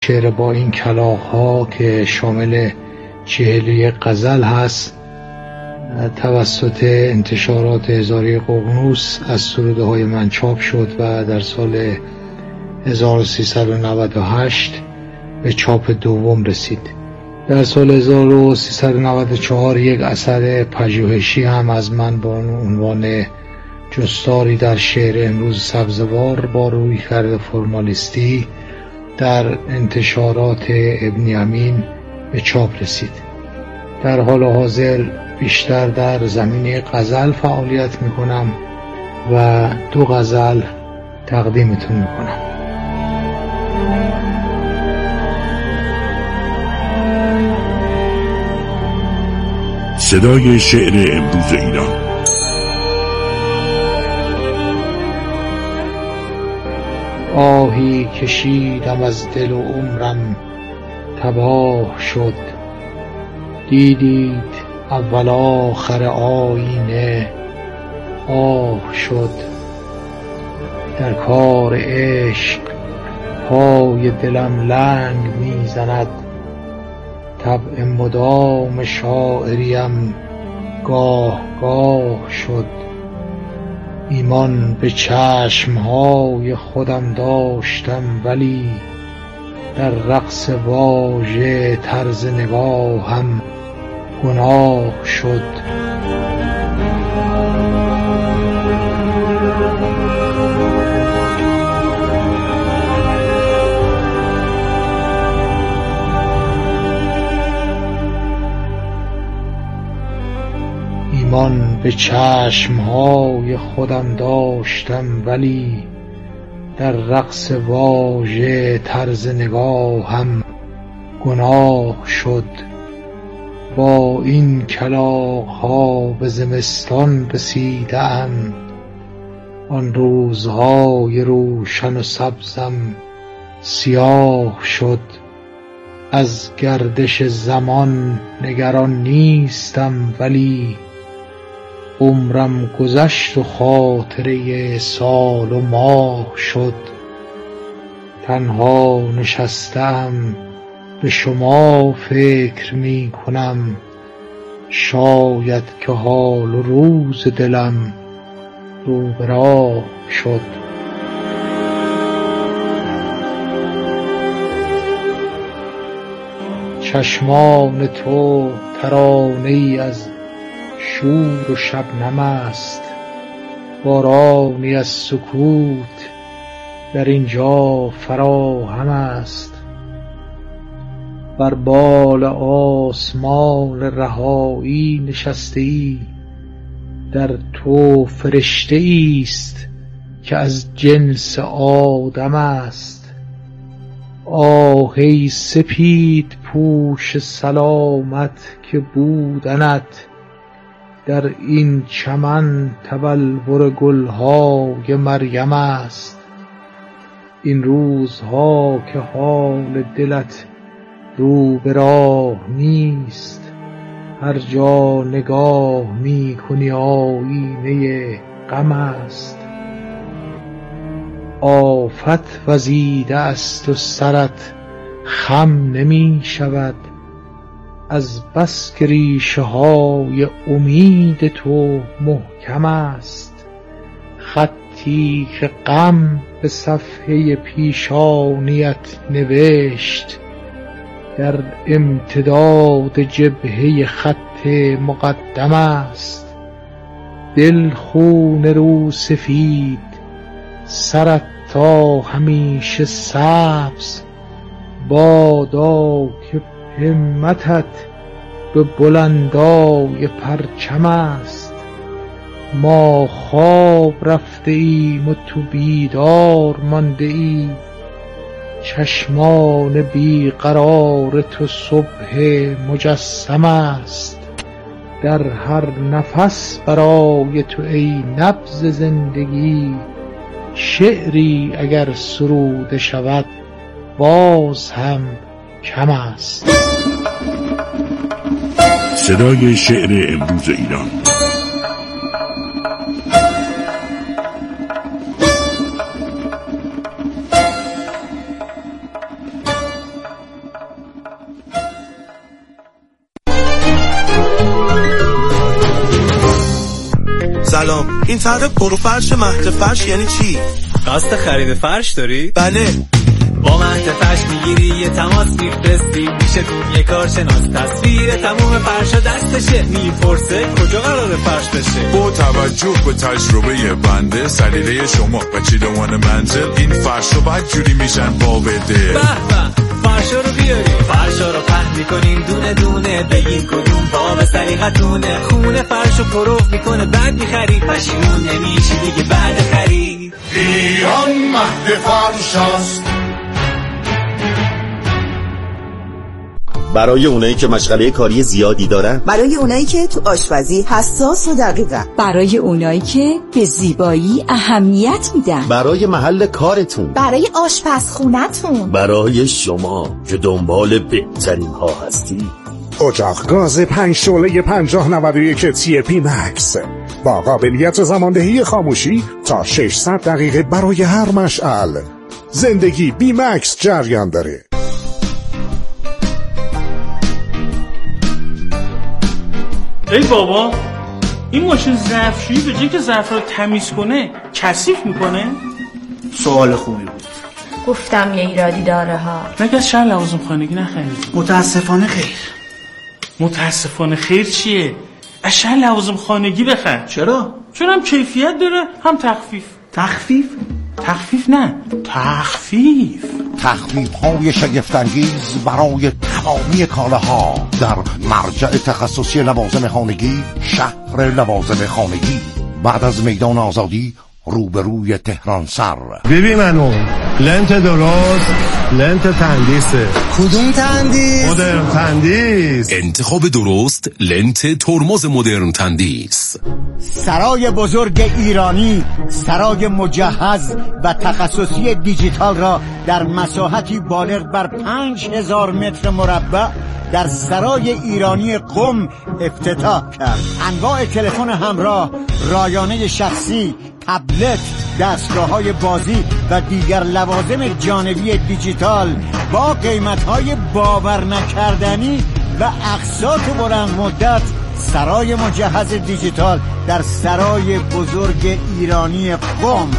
شعر با این کلاغ‌ها که شامل 41 غزل هست توسط انتشارات هزاره ققنوس از سروده های من چاپ شد و در سال 1398 به چاپ دوم رسید. در سال 1394 یک اثر پژوهشی هم از من با عنوان جستاری در شعر امروز سبزوار با رویکرد فرمالیستی در انتشارات ابن یمین به چاپ رسید. در حال حاضر بیشتر در زمینه غزل فعالیت میکنم و 2 غزل تقدیمتون میکنم. صدای شعر امروز ایران. آهی کشیدم از دل و عمرم تباه شد، دیدید اول آخر آینه آه شد. در کار عشق پای دلم لنگ میزند، طبع مدام شاعریم گاه گاه شد. ایمان به چشمهای خودم داشتم ولی در رقص واژه طرز نگاهم گناه شد. ایمان به چشمهای خودم داشتم ولی در رقص واژه طرز نگاهم گناه شد. با این کلاغ‌ها به زمستان رسیدم، آن روزهای روشن و سبزم سیاه شد. از گردش زمان نگران نیستم ولی عمرم گذشت و خاطره سال و ماه شد. تنها نشستم به شما فکر می کنم، شاید که حال و روز دلم رو به راه شد. چشمان تو ترانه‌ای از شور و شبنم است، بارانی از سکوت در اینجا فراهم است. بر بال آسمان رهایی نشسته‌ای، در تو فرشته‌ای است که از جنس آدم است. آه ای سپید پوش سلامت که بودنت در این چمن تبلور گلهای مریم است. این روزها که حال دلت رو به راه نیست، هر جا نگاه می کنی آینه غم است. آفت وزیده است و سرت خم نمی شود، از بس که ریشه های امید تو محکم است. خطی که غم به صفحه پیشانیت نوشت، در امتداد جبهه خط مقدم است. دل خون رو سفید، سرت تا همیشه سبز، بادا که همتت به بلندای پرچم است. ما خواب رفته ایم و تو بیدار مانده ای، چشمان بیقرار تو صبح مجسم است. در هر نفس برای تو ای نبض زندگی، شعری اگر سروده شود باز هم کم است. صدای شعر امروز ایران. سلام، این طرح پروفرش مهد فرش یعنی چی؟ قصد خرید فرش داری؟ بله. با مهد فرش میگیری یه تماس میفرستی، میشه تو یه کارشناس تصویر تموم فرشا دستشه، میپرسه کجا قراره فرش بشه. با توجه به تجربه بنده، سلیقه شما و چیدمان منزل، این فرشا بدجوری میشن با بده. به به، فرشا رو بیاریم، فرشا رو پهن میکنیم دونه دونه، بگیم کدوم باب سلیقتونه، خونه فرشو پروف میکنه بعد میخری، پشیمون نمیشی دیگه بعد خرید. ایران مهد فرش است. برای اونایی که مشغله کاری زیادی دارن، برای اونایی که تو آشپزی حساس و دقیقن، برای اونایی که به زیبایی اهمیت میدن، برای محل کارتون، برای آشپزخونتون، برای شما که دنبال بهترین ها هستی. اجاق گاز 5 شعله 5091 TP Max با قابلیت زماندهی خاموشی تا 600 دقیقه برای هر مشعل. زندگی بی مکس جریان داره. ای بابا، این ماشین ظرفشویی به جای که ظرف رو تمیز کنه کثیف میکنه؟ سوال خوبی بود. گفتم یه ایرادی داره ها. مگه از شهر لوازم خانگی نخرید؟ متاسفانه خیر. متاسفانه خیر چیه؟ از شهر لوازم خانگی بخر. چرا؟ چون هم کیفیت داره هم تخفیف. تخفیف؟ تخفیف نه، تخفیف. تخفیف های شگفت‌انگیز برای تمامی کالاها در مرجع تخصصی لوازم خانگی، شهر لوازم خانگی، بعد از میدان آزادی روبروی تهران سر. ببین منو لنت درست، لنت تندیسه. کدوم تندیس؟ مدرن تندیس. انتخاب درست لنت ترمز مدرن تندیس. سرای بزرگ ایرانی، سرای مجهز و تخصصی دیجیتال را در مساحتی بالغ بر 5000 متر مربع در سرای ایرانی قم افتتاح کرد. انواع تلفن همراه، رایانه شخصی، تبلت، دستگاه‌های بازی و دیگر لوازم جانبی دیجیتال با قیمت‌های باور نکردنی و اقساط بلند مدت. سرای مجهز دیجیتال در سرای بزرگ ایرانی قم.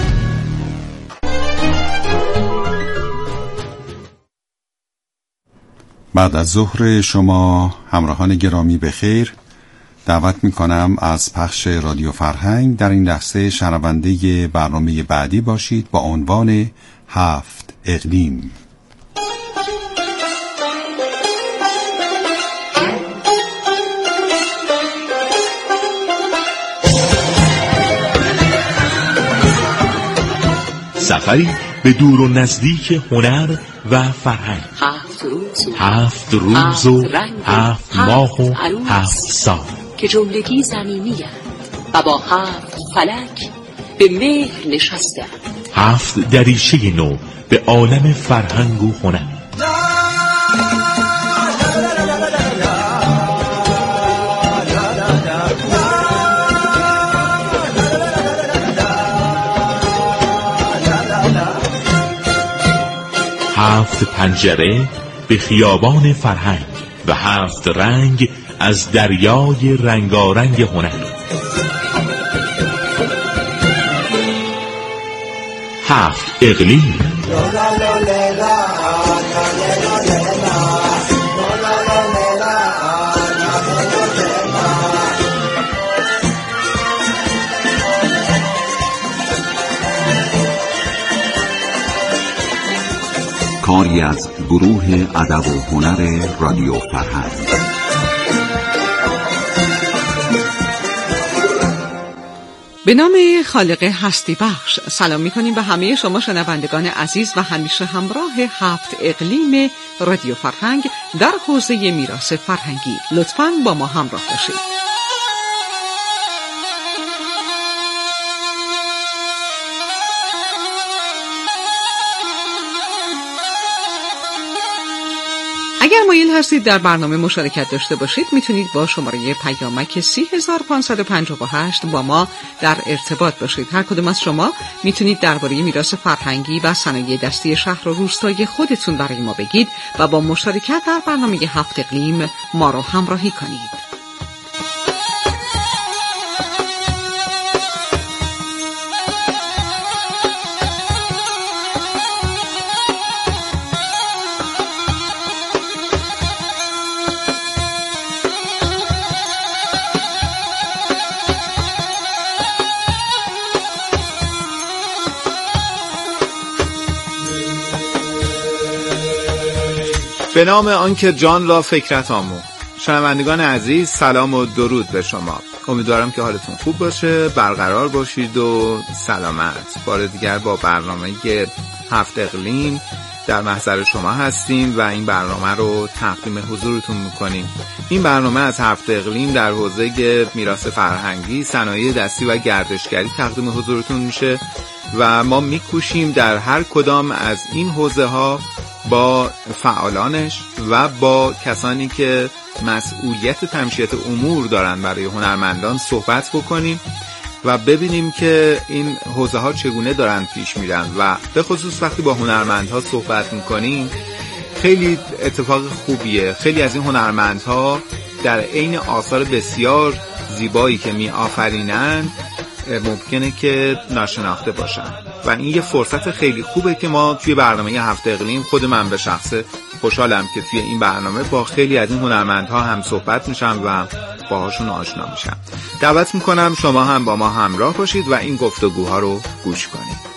بعد از ظهر شما همراهان گرامی بخیر. دعوت میکنم از پخش رادیو فرهنگ در این لحظه شنونده برنامه بعدی باشید با عنوان 7 اقلیم. سفری به دور و نزدیک هنر و فرهنگ. 7 روز و 7 ماه و 7 سال که جملگی زمینی و با 7 فلک به مهر نشسته. 7 دریچه نو به عالم فرهنگ و هنر. هفت پنجره به خیابان فرهنگ و 7 رنگ از دریای رنگارنگ هنر. 7 اقلیم. کاری از گروه ادب و هنر رادیو فرهنگ. به نام خالق هستی بخش سلام می‌کنیم به همه شما شنوندگان عزیز و همیشه همراه 7 اقلیم رادیو فرهنگ در حوزه میراث فرهنگی. لطفاً با ما همراه باشید. اگر مایل هستید در برنامه مشارکت داشته باشید میتونید با شماره پیامک 3558 با ما در ارتباط باشید. هر کدوم از شما میتونید درباره میراث فرهنگی و صنایع دستی شهر و روستای خودتون برای ما بگید و با مشارکت در برنامه 7 اقلیم ما رو همراهی کنید. به نام آنکه جان را فکرت آموخت. شنوندگان عزیز، سلام و درود به شما. امیدوارم که حالتون خوب باشه، برقرار باشید و سلامت. بار دیگر با برنامه 7 اقلیم در محضر شما هستیم و این برنامه رو تقدیم حضورتون میکنیم. این برنامه از 7 اقلیم در حوزه میراث فرهنگی، صنایع دستی و گردشگری تقدیم حضورتون میشه و ما میکوشیم در هر کدام از این حوزه ها با فعالانش و با کسانی که مسئولیت تمشیت امور دارن برای هنرمندان صحبت بکنیم و ببینیم که این حوزه ها چگونه دارن پیش میرن و به خصوص وقتی با هنرمندها صحبت میکنیم خیلی اتفاق خوبیه. خیلی از این هنرمندها در عین آثار بسیار زیبایی که می آفرینن ممکنه که ناشناخته باشن و این یه فرصت خیلی خوبه که ما توی برنامه 7 اقلیم، خود من به شخص خوشحالم که توی این برنامه با خیلی از این هنرمندها هم صحبت میشم و باهاشون آشنا میشم. دعوت میکنم شما هم با ما همراه باشید و این گفتگوها رو گوش کنید.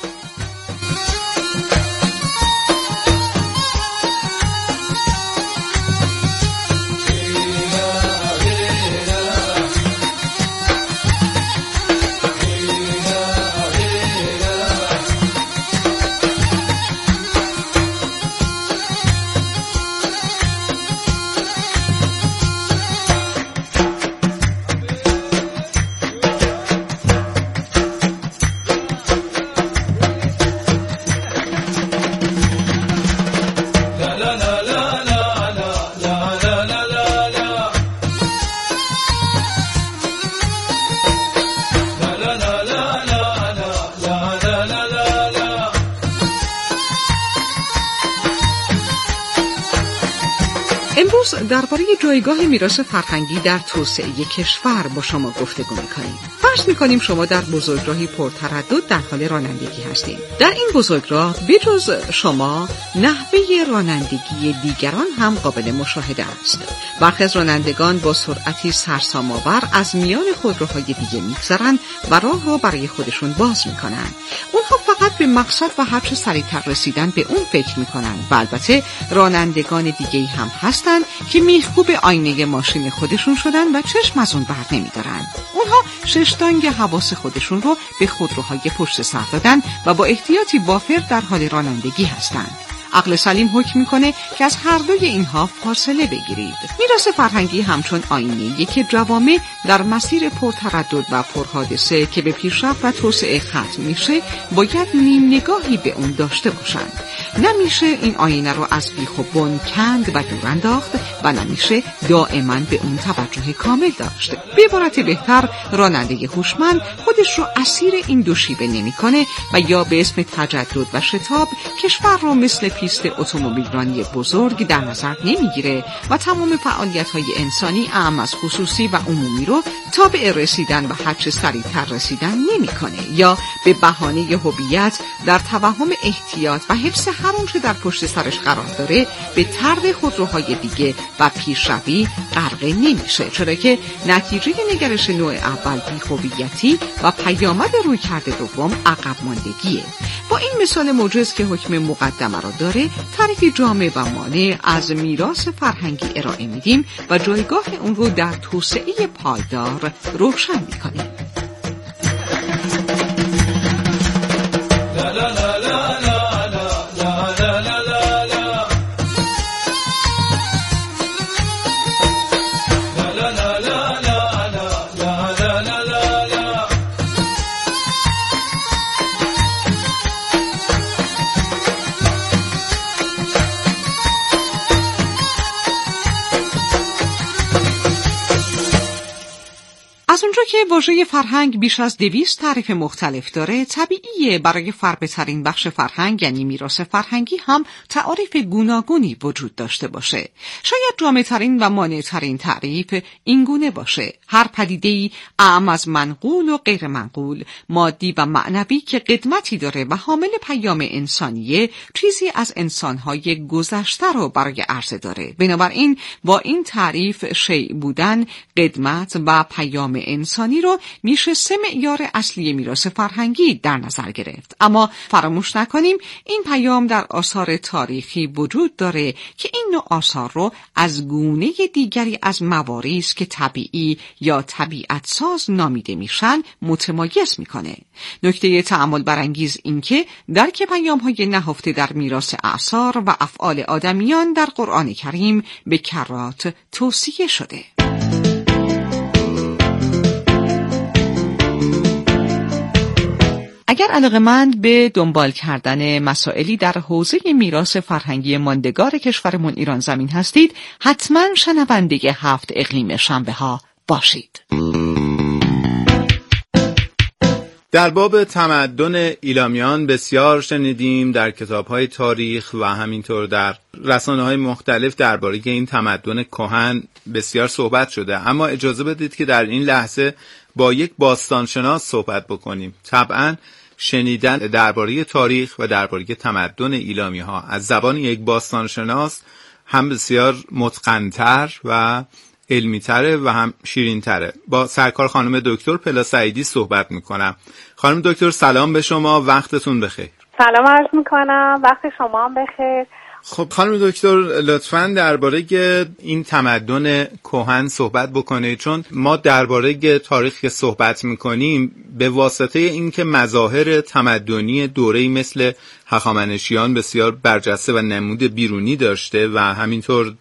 امروز درباره جایگاه میراث فرهنگی در توسعه کشور با شما گفتگو می‌کنیم. فرض می‌کنیم شما در بزرگراهی پرتردد در حال رانندگی هستید. در این بزرگراه بجز شما نحوه رانندگی دیگران هم قابل مشاهده است. برخی از رانندگان با سرعتی سرسام‌آور از میان خودروهای دیگه می‌گذرند و راه را برای خودشون باز می‌کنند. اونها فقط به مقصد و هرچه سریعتر رسیدن به اون فکر می‌کنند. و البته رانندگان دیگه‌ای هم هستند که میخکوب آینه ماشین خودشون شدن و چشم از اون بر نمی‌دارن. اونها ششتانگ حواس خودشون رو به خودروهای پشت سر دادن و با احتیاطی وافر در حال رانندگی هستند. عقل سلیم حکم میکنه که از هر دوی اینها فاصله بگیرید. میراث فرهنگی همچون آینه‌ای که جوامع در مسیر پرتردد و پرحادثه که به پیشرفت و توسعه ختم میشه باید نیم نگاهی به اون داشته باشند. نمیشه این آینه رو از بیخ و بن کند و دور انداخت و نمیشه دائما به اون توجه کامل داشت. به عبارت بهتر، راننده هوشمند خودش رو اسیر این دو شیوه نمیکنه و یا به اسم تجدد و شتاب کشور رو مثل پیست اتومبیلرانی بزرگ در نظر نمیگیره و تمام فعالیت‌های انسانی اعم از خصوصی و عمومی رو تابع رسیدن و هرچه سریعتر رسیدن نمیکنه یا به بهانه هویت در توهم احتیاط و حفظ هر آنچه در پشت سرش قرار داره به طرد خودروهای دیگه و پیشروی غرقه نمیشه، چرا که نتیجه نگرش نوع اول بی‌هویتی و پیامد رویکرد دوم عقب ماندگیه. با این مثال موجز که حکم مقدمه را داره، تعریفی جامع و مانع از میراث فرهنگی ارائه میدیم و جایگاه اون رو در توسعه پایدار روشن میکنیم. از اونجا که واژه فرهنگ بیش از 200 تعریف مختلف داره، طبیعیه برای فربه‌ترین بخش فرهنگ یعنی میراث فرهنگی هم تعریف گوناگونی وجود داشته باشه. شاید جامع‌ترین و مانع‌ترین تعریف این گونه باشه: هر پدیده‌ای اعم از منقول و غیر منقول، مادی و معنوی که قدمتی داره و حامل پیام انسانیه، چیزی از انسان‌های گذشته رو برای عرضه داره. بنابراین با این تعریف شیء بودن، قدمت و پیام انسان انسانی رو میشه 3 معیار اصلی میراث فرهنگی در نظر گرفت. اما فراموش نکنیم این پیام در آثار تاریخی وجود داره که این نوع آثار رو از گونه دیگری از مواریث که طبیعی یا طبیعت ساز نامیده میشن متمایز میکنه. نکته تأمل برانگیز این که درک پیام‌های نهفته در میراث اعصار و افعال آدمیان در قرآن کریم به کرات توصیه شده. اگر علاقه‌مند به دنبال کردن مسائلی در حوزه میراث فرهنگی ماندگار کشورمون ایران زمین هستید، حتما شنونده 7 اقلیم شنبه‌ها باشید. در باب تمدن ایلامیان بسیار شنیدیم در کتاب‌های تاریخ و همینطور در رسانه‌های مختلف درباره این تمدن کهن بسیار صحبت شده، اما اجازه بدید که در این لحظه با یک باستانشناس صحبت بکنیم. طبعاً شنیدن درباره تاریخ و درباره تمدن ایلامی‌ها از زبان یک باستانشناس هم بسیار متقن‌تر و علمی‌تره و هم شیرین‌تره. با سرکار خانم دکتر پلا سعیدی صحبت می‌کنم. خانم دکتر سلام به شما، وقتتون بخیر. سلام عرض می‌کنم، وقت شما هم بخیر. خب خانم دکتر لطفاً درباره این تمدن کهن صحبت بکنید، چون ما درباره تاریخ که صحبت میکنیم به واسطه اینکه مظاهر تمدنی دوره‌ای مثل هخامنشیان بسیار برجسته و نمود بیرونی داشته و همینطور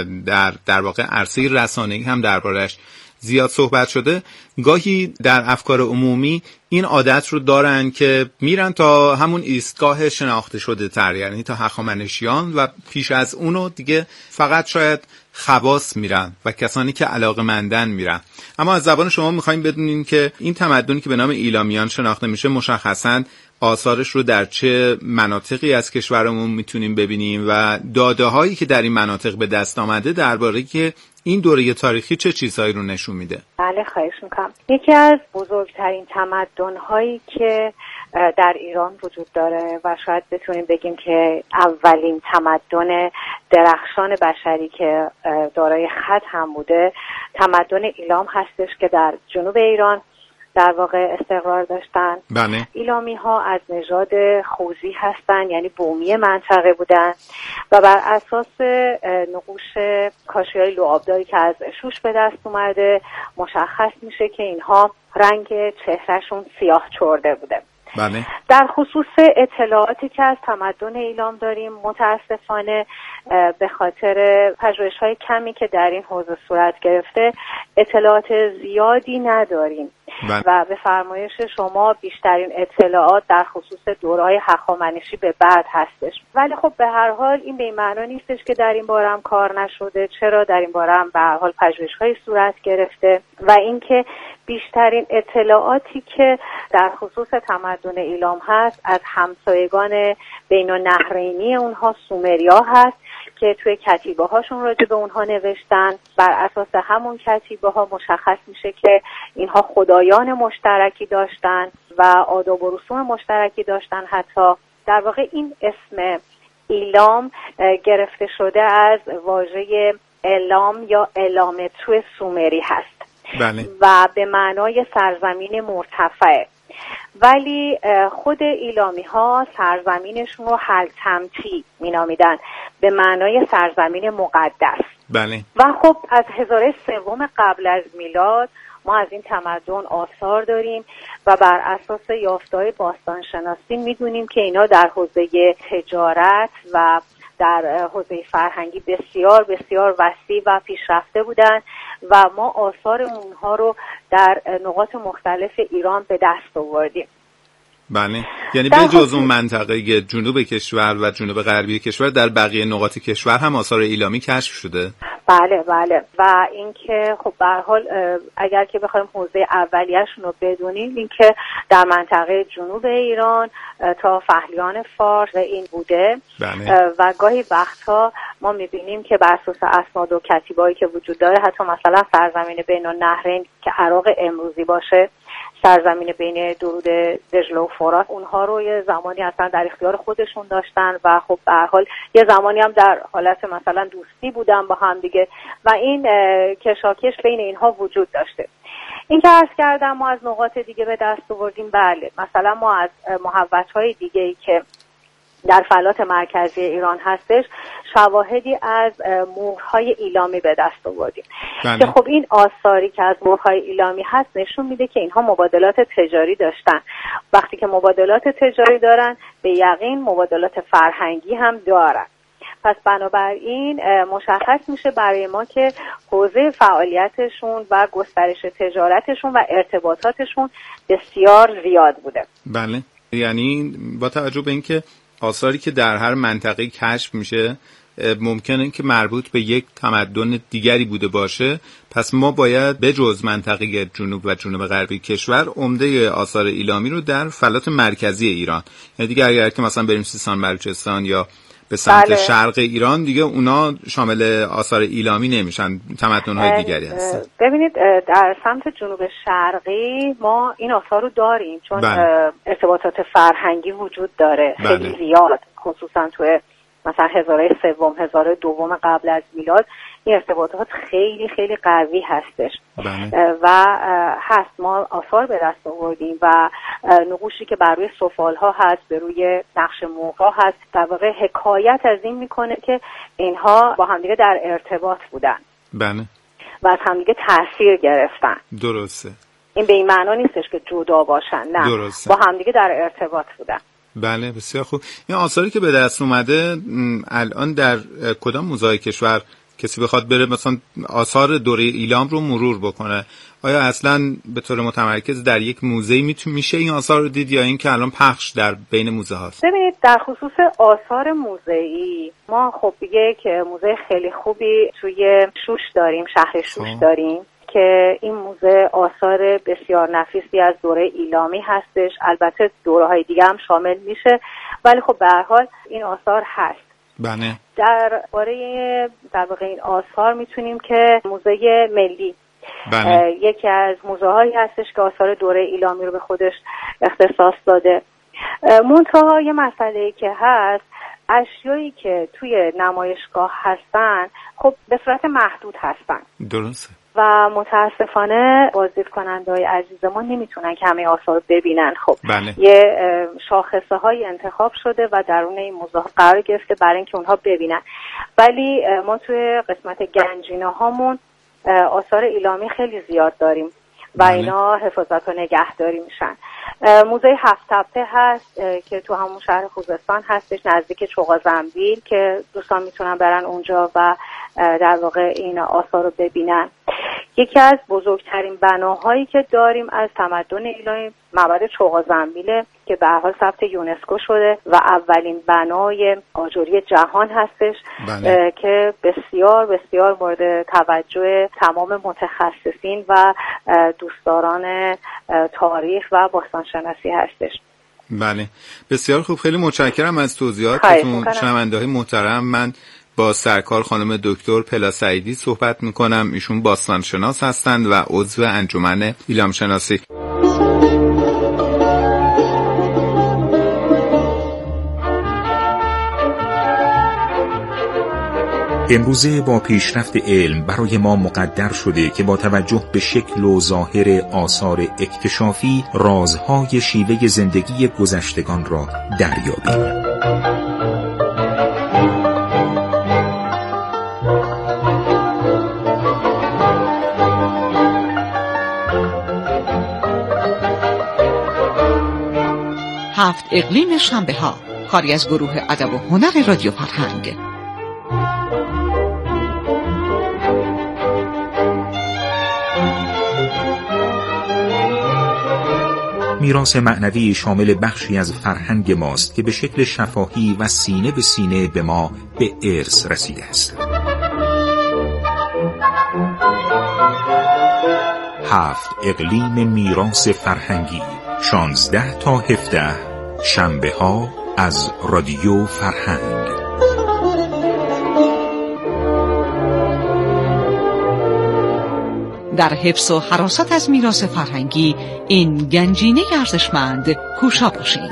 در واقع عرصه رسانه‌ای هم دربارش زیاد صحبت شده، گاهی در افکار عمومی این عادت رو دارن که میرن تا همون ایستگاه شناخته شده تر، یعنی تا هخامنشیان و پیش از اونو دیگه فقط شاید خواص میرن و کسانی که علاقه‌مندن میرن. اما از زبان شما میخوایم بدونیم که این تمدنی که به نام ایلامیان شناخته میشه مشخصاً آثارش رو در چه مناطقی از کشورمون میتونیم ببینیم و داده هایی که در این مناطق به دست آمده درباره که این دوره تاریخی چه چیزهایی رو نشون میده؟ بله خواهش میکنم. یکی از بزرگترین تمدن هایی که در ایران وجود داره و شاید بتونیم بگیم که اولین تمدن درخشان بشری که دارای خط هم بوده، تمدن ایلام هستش که در جنوب ایران در واقع استقرار داشتن. بله. ایلامی ها از نژاد خوزی هستن، یعنی بومی منطقه بودن و بر اساس نقوش کاشی‌های لعابداری که از شوش به دست اومده مشخص میشه که اینها رنگ چهرهشون سیاه چرده بوده. بله. در خصوص اطلاعاتی که از تمدن ایلام داریم متاسفانه به خاطر پژوهش‌های کمی که در این حوزه صورت گرفته اطلاعات زیادی نداریم. و به فرمایش شما بیشترین اطلاعات در خصوص دوره‌های هخامنشی به بعد هستش، ولی خب به هر حال این به این معنا نیستش که در این باره هم کار نشده. چرا؟ در این باره هم به هر حال پژوهش‌های صورت گرفته و اینکه بیشترین اطلاعاتی که در خصوص تمدن ایلام هست از همسایگان بین‌النهرینی اونها سومریا هست که توی کتیبه هاشون راجع به اونها نوشتن. بر اساس همون کتیبه ها مشخص میشه که اینها خدایان مشترکی داشتن و آداب و رسوم مشترکی داشتن. حتی در واقع این اسم ایلام گرفته شده از واژه الام یا الامتو سومری هست. بله. و به معنای سرزمین مرتفعه، ولی خود ایلامی ها سرزمینشون رو حلتمتی می نامیدن به معنای سرزمین مقدس. بله. و خب از هزاره سوم قبل از میلاد ما از این تمدن آثار داریم و بر اساس یافته‌های باستانشناسی میدونیم که اینا در حوزه تجارت و در حوزه فرهنگی بسیار بسیار وسیع و پیشرفته بودن و ما آثار اونها رو در نقاط مختلف ایران به دست آوردیم. بله، یعنی به جز اون منطقه جنوب کشور و جنوب غربی کشور در بقیه نقاط کشور هم آثار ایلامی کشف شده؟ بله بله. و اینکه خب به هر حال اگر که بخوایم حوزه اولیه‌شون رو بدونیم، اینکه در منطقه جنوب ایران تا فهلیان فارس این بوده. بله. و گاهی وقتها ما می‌بینیم که بر اساس اسناد و کتیبه‌ای که وجود داره حتی مثلا سرزمین بین‌النهرین که عراق امروزی باشه، سرزمین بین درود دجله و فرات، اونها رو یه زمانی اصلا در اختیار خودشون داشتن و خب به هر حال یه زمانی هم در حالت مثلا دوستی بودن با هم دیگه و این کشاکش بین اینها وجود داشته. این که عرض کردم ما از نقاط دیگه به دست آوردیم. بله، مثلا ما از محوطه‌های دیگه‌ای که در فلات مرکزی ایران هستش شواهدی از مهرهای ایلامی به دست آوردیم که خب این آثاری که از مهرهای ایلامی هست نشون میده که اینها مبادلات تجاری داشتن. وقتی که مبادلات تجاری دارن به یقین مبادلات فرهنگی هم دارن. پس بنابراین مشخص میشه برای ما که حوزه فعالیتشون و گسترش تجارتشون و ارتباطاتشون بسیار زیاد بوده. بله، یعنی با توجه به اینکه آثاری که در هر منطقه کشف میشه ممکنه که مربوط به یک تمدن دیگری بوده باشه، پس ما باید به جز منطقه جنوب و جنوب غربی کشور عمده آثار ایلامی رو در فلات مرکزی ایران، یعنی دیگه اگر که مثلا بریم سیستان بلوچستان یا به سمت شرق ایران دیگه اونا شامل آثار ایلامی نمیشن، تمدن‌های دیگری هستن. ببینید در سمت جنوب شرقی ما این آثار رو داریم چون ارتباطات فرهنگی وجود داره خیلی زیاد، خصوصا توی مثلا هزاره سوم، هزاره دوم قبل از میلاد این ارتباطات خیلی خیلی قوی هستش و هست. ما آثار به دست آوردیم و نقوشی که بر روی سفالها هست، به روی نقش مهرها هست، در واقع حکایت از این میکنه که اینها با همدیگه در ارتباط بودن و از همدیگه تأثیر گرفتن. درسته. این به این معنا نیستش که جدا باشن، نه، درسته. با همدیگه در ارتباط بودن. بله، بسیار خوب. این آثاری که به دست اومده الان در کدام موزه‌های کشور کسی بخواد بره مثلا آثار دوره ایلام رو مرور بکنه، آیا اصلا به طور متمرکز در یک موزه میشه این آثار رو دید یا این که الان پخش در بین موزه هاست؟ ببینید در خصوص آثار موزه‌ای ما خب یک موزه خیلی خوبی توی شوش داریم، شهر شوش داریم که این موزه آثار بسیار نفیسی از دوره ایلامی هستش. البته دوره‌های دیگه هم شامل میشه ولی خب به هر حال این آثار هست. بله. در واقع این آثار میتونیم که موزه ملی یکی از موزه‌هایی هستش که آثار دوره ایلامی رو به خودش اختصاص داده. منتها یه مسئله‌ای که هست، اشیایی که توی نمایشگاه هستن خب به صورت محدود هستن. درسته. و متاسفانه بازدید کننده‌های عزیز ما نمیتونن که همه آثار رو ببینن. خب یه شاخصه های انتخاب شده و درون این موزه قرار گرفته برای اینکه اونها ببینن، ولی ما توی قسمت گنجینه هامون آثار ایلامی خیلی زیاد داریم و اینا حفاظت و نگهداری میشن. موزه هفت تپه هست که تو همون شهر خوزستان هستش نزدیک چوغازنبیل که دوستان میتونن برن اونجا و در واقع این آثار رو ببینن. یکی از بزرگترین بناهایی که داریم از تمدن ایلامی معبد چوغازنبیل که به هر حال ثبت یونسکو شده و اولین بنای آجری جهان هستش که بسیار بسیار مورد توجه تمام متخصصین و دوستداران تاریخ و باستانشناسی هستش. بله، بسیار خوب، خیلی متشکرم از توضیحاتتون شنونده‌های محترم. من با سرکار خانم دکتر پلا سعیدی صحبت میکنم، ایشون باستانشناس هستند و عضو انجمن ایلام شناسی. امروزه با پیشرفت علم برای ما مقدر شده که با توجه به شکل و ظاهر آثار اکتشافی رازهای شیوه زندگی گذشتگان را دریابیم. هفت اقلیم شنبه ها، کاری از گروه ادب و هنر رادیو فرهنگ. میراث معنوی شامل بخشی از فرهنگ ماست که به شکل شفاهی و سینه به سینه به ما به ارث رسیده است. هفت اقلیم میراث فرهنگی، 16 تا 17 شنبه ها از رادیو فرهنگ. در حفظ و حراست از میراث فرهنگی این گنجینه ارزشمند کوشا باشید.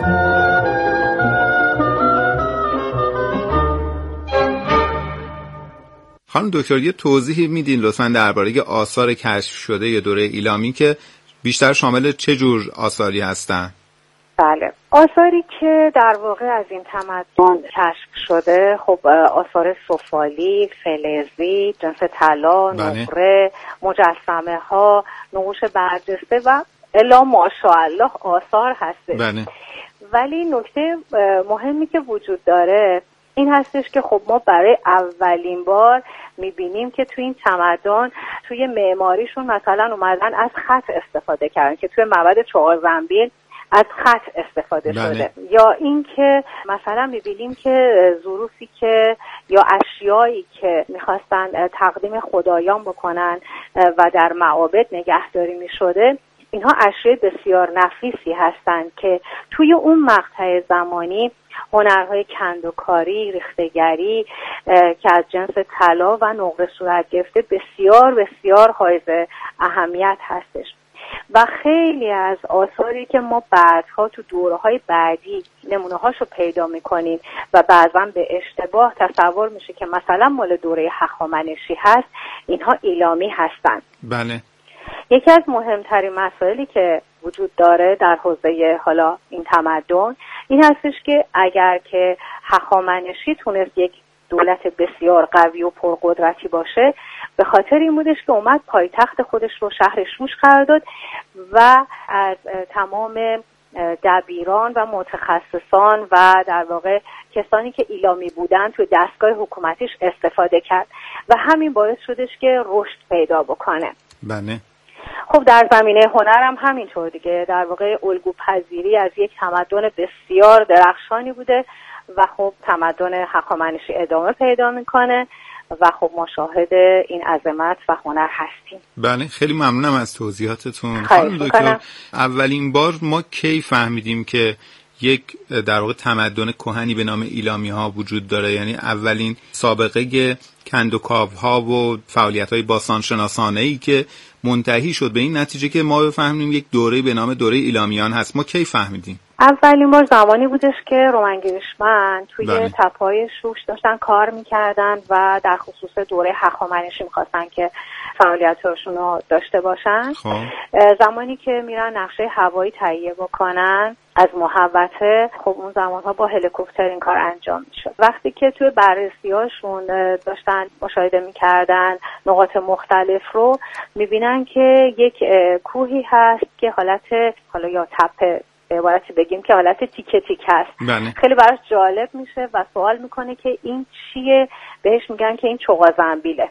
خانم دکتر یه توضیحی میدین لطفاً درباره آثار کشف شده یا دوره ایلامی که بیشتر شامل چه جور آثاری هستن؟ بله، آثاری که در واقع از این تمدن کشف شده خب آثار سفالی، فلزی، جنس طلا، نقره، مجسمه ها، نقوش برجسته و الا ماشاءالله آثار هستش. بله. ولی نکته مهمی که وجود داره این هستش که خب ما برای اولین بار میبینیم که توی این تمدن توی معماریشون مثلا اومدن از خط استفاده کردن که توی معبد چهار زنبیل از خط استفاده شده. یا اینکه مثلا میبینیم که ظروفی که یا اشیایی که میخواستن تقدیم خدایان بکنن و در معابد نگهداری میشده، اینها اشیاء بسیار نفیسی هستند که توی اون مقطع زمانی هنرهای کندوکاری، ریختگری که از جنس طلا و نقره صورت گرفته بسیار بسیار حائز اهمیت هستش. و خیلی از آثاری که ما بعدها تو دوره‌های بعدی نمونه‌هاشو پیدا می‌کنیم و بعضا به اشتباه تصور میشه که مثلا مال دوره هخامنشی هست، اینها ایلامی هستن. بله. یکی از مهمترین مسائلی که وجود داره در حوزه حالا این تمدن این هستش که اگر که هخامنشی تونست یک دولت بسیار قوی و پرقدرتی باشه، به خاطر این بودش که اومد پایتخت خودش رو شهر شوش قرار داد و از تمام دبیران و متخصصان و در واقع کسانی که ایلامی بودن توی دستگاه حکومتیش استفاده کرد و همین باعث شدش که رشد پیدا بکنه. بله. خب در زمینه هنر هم همینطور دیگه، در واقع الگوپذیری از یک تمدن بسیار درخشانی بوده و خب تمدن هخامنشی ادامه پیدا میکنه و خب ما شاهد این عظمت و هنر هستیم. بله، خیلی ممنونم از توضیحاتتون. خانم دکتر، اولین بار ما کی فهمیدیم که یک در واقع تمدن کهنی به نام ایلامی ها وجود داره؟ یعنی اولین سابقه کندوکاو ها و فعالیت های باستان شناسانه ای که منتهی شد به این نتیجه که ما بفهمیم یک دوره به نام دوره ایلامیان هست، ما کی فهمیدیم؟ اولین بار زمانی بودش که رومانگریشمن توی تپه‌های شوش داشتن کار میکردن و در خصوص دوره هخامنشی میخواستن که فعالیتاشون رو داشته باشن. زمانی که میرن نقشه هوایی تهیه بکنن از محوطه، خب اون زمانها با هلیکوپتر این کار انجام میشد. وقتی که توی بررسی‌هاشون داشتن مشاهده میکردن نقاط مختلف رو، میبینن که یک کوهی هست که حالا یا تپه به عبارتی بگیم که حالت تیکه تیکه هست. خیلی براش جالب میشه و سوال میکنه که این چیه؟ بهش میگن که این چوغا زنبیله.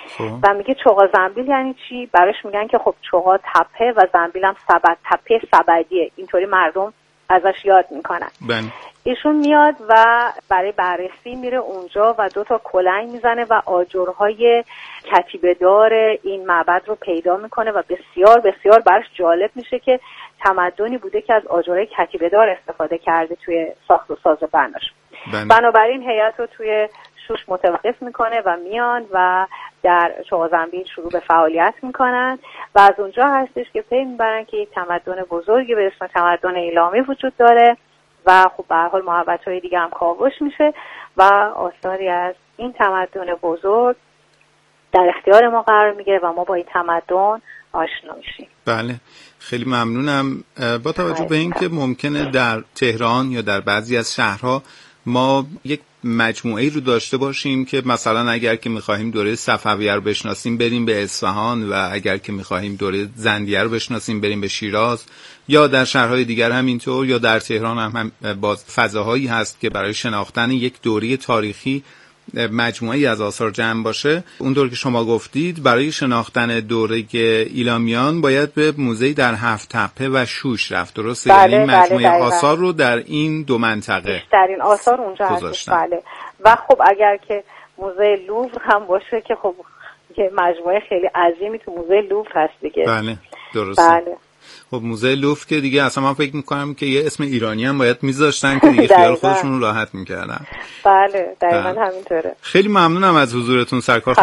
و میگه چوغا زنبیل یعنی چی؟ براش میگن که خب چوغا تپه و زنبیل هم سبد، تپه سبدیه. اینطوری مردم ازش یاد میکنن. ایشون میاد و برای بررسی میره اونجا و 2 کلنگ میزنه و آجرهای کتیبه دار این معبد رو پیدا میکنه و بسیار بسیار براش جالب میشه که تمدنی بوده که از آجرهای کتیبه دار استفاده کرده توی ساخت و ساز بناش. بنابراین هیئت رو توی شوش متوقف میکنه و میان و در چوغا زنبیل شروع به فعالیت میکنن و از اونجا هستش که پی میبرن که یک تمدن بزرگی به اسم تمدن ایلامی وجود داره و خب به هر حال محوطه‌های دیگه هم کاوش میشه و آثاری از این تمدن بزرگ در اختیار ما قرار میگیره و ما با این تمدن آشنا میشیم. بله، خیلی ممنونم. با توجه به اینکه ممکنه در تهران یا در بعضی از شهرها ما یک مجموعه‌ای رو داشته باشیم که مثلا اگر که می‌خواهیم دوره صفویه رو بشناسیم بریم به اصفهان و اگر که می‌خواهیم دوره زندیه رو بشناسیم بریم به شیراز، یا در شهرهای دیگر همینطور، یا در تهران هم باز فضاهایی هست که برای شناختن یک دوره تاریخی مجموعه‌ای از آثار جمع باشه. اونطور که شما گفتید برای شناختن دوره ایلامیان باید به موزه در 7 تپه و شوش رفت، درسته؟ یعنی مجموعه آثار رو در این 2 منطقه بیشترین آثار اونجا هست. بله. و خب اگر که موزه لوور هم باشه که خب یه مجموعه خیلی عظیمی تو موزه لوور هست دیگه. بله، درسته. بله. خب موزه لوور که دیگه اصلا من فکر میکنم که یه اسم ایرانی هم باید میذاشتن که دیگه خیال خودشون رو راحت میکردن. بله، دقیقاً همینطوره. خیلی ممنونم از حضورتون سرکار